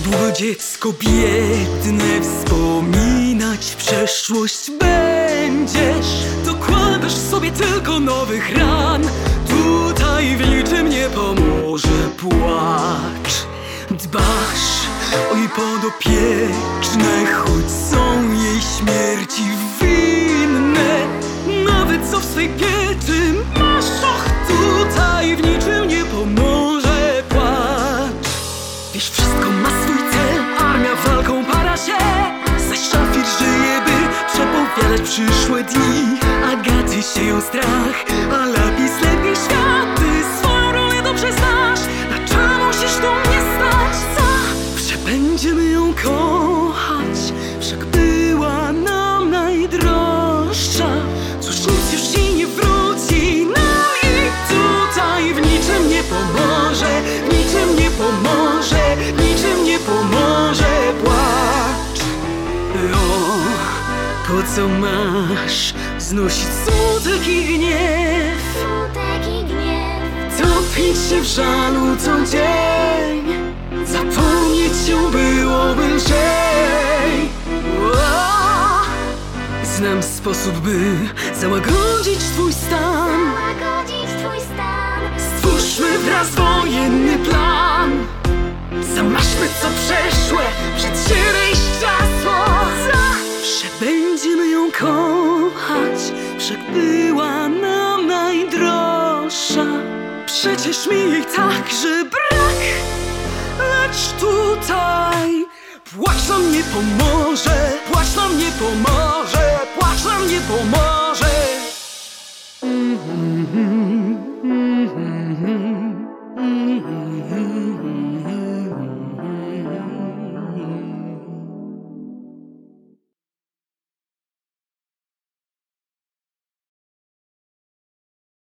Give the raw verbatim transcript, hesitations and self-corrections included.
Długo dziecko biedne wspominać przeszłość będziesz. Dokładasz sobie tylko nowych ran. Tutaj w niczym nie pomoże płacz. Dbasz o jej podopieczne, choć są jej śmierci winne. Nawet co w swej pieczy masz, och, tutaj w niczym nie pomoże płacz. Wiesz, wszystko ma swój cel, armia walką para się. Zaś szafir żyje, by przepowiadać przyszłe dni. Agaty sieją strach, a lapis lepiej świat. Ty swoją rolę dobrze znasz, dlaczego musisz tu mnie stać? Zawsze będziemy ją kochać, wszak była nam najdroższa. Cóż, nic już ci nie wróci, no i tutaj w niczym nie pomoże, w niczym nie pomoże, w niczym nie pomoże płacz. O, po co masz znosić smutek i gniew? Smutek i gniew. Topić się w żalu co dzień, zapomnieć się byłoby lżej. O, znam sposób, by załagodzić twój stan. Załagodzić twój stan. Stwórzmy wraz wojenny plan. Zamarzmy co przeszłe, przed siebie iść czasło. Zawsze będziemy ją kochać, wszak była nam najdroższa. Przecież mi jej także brak, lecz tutaj płacz nam nie pomoże.